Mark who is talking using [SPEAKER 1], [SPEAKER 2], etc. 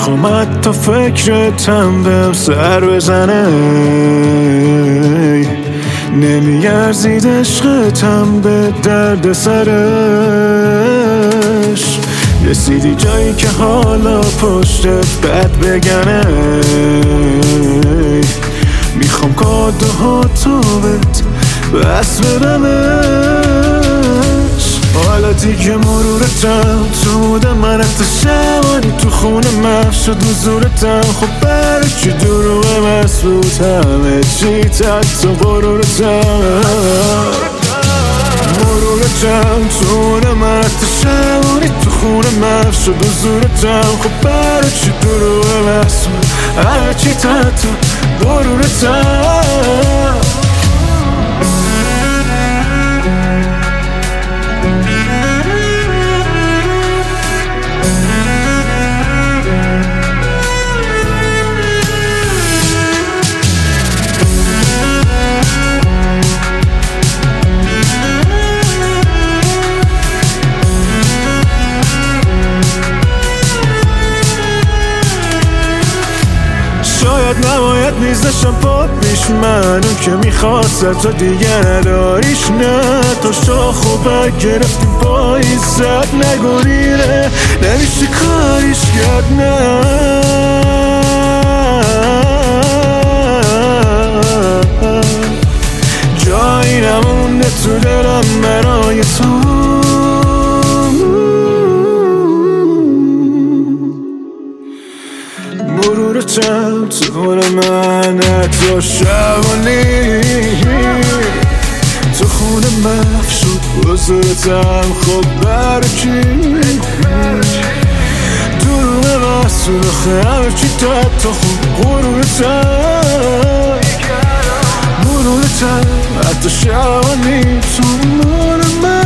[SPEAKER 1] میخوام حتی فکرتم بهم سر بزنه، نمیارزید عشقتم به درد سرش. رسیدی جایی که حالا پشتت بد بگنه، میخوام کادوهاتو بهت بس بدمش. حالا دیگه مرورتم تو بوده من حتی شبانی تو خونه محو شد حضورتم. خب برای چی دروغ مسبوطم چی تحت غرورتم. مرورتم تو خونه من حتی شبانی تو خونه محو شد حضورتم. خب برای چی دروغ مسبوط همه چی تحت غرورتم. شاید نباید میزشم پا پیش من، اون که میخواست تو دیگه نداریش. نه تو شاخ و برگ گرفتی پاییزت نگریره، نمیشه کاریش کرد. نه جایی نمونده تو دلم برای تو. مرورتم تو خونه من حتی شبانی تو خونه محو شد حضورتم. خب برای چی دروغ مسئول آخه همه چی تا خوب غرورتم. مرورتم حتی شبانی تو خونه من